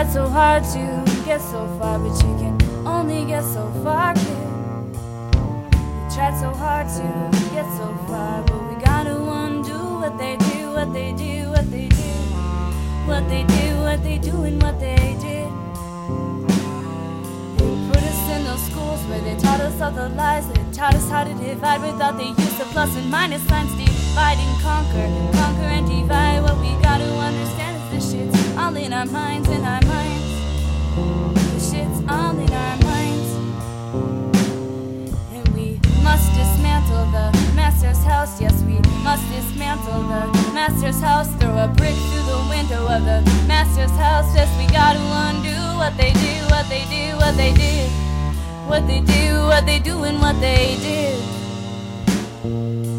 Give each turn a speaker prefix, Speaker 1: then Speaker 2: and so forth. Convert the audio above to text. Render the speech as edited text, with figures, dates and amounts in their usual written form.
Speaker 1: tried so hard to get so far, but you can only get so far, kid. We tried so hard to get so far, but we gotta undo what they do, what they do, what they do, what they do, what they do, and what they did. They put us in those schools where they taught us all the lies. They taught us how to divide without the use of plus and minus signs. Divide and conquer, conquer and divide. What we gotta understand is this shit's all in our minds, in our minds. This shit's all in our minds. And we must dismantle the master's house. Yes, we must dismantle the master's house. Throw a brick through the window of the master's house. Yes, we gotta undo what they do, what they do, what they did. What they do, what they do, and what they did.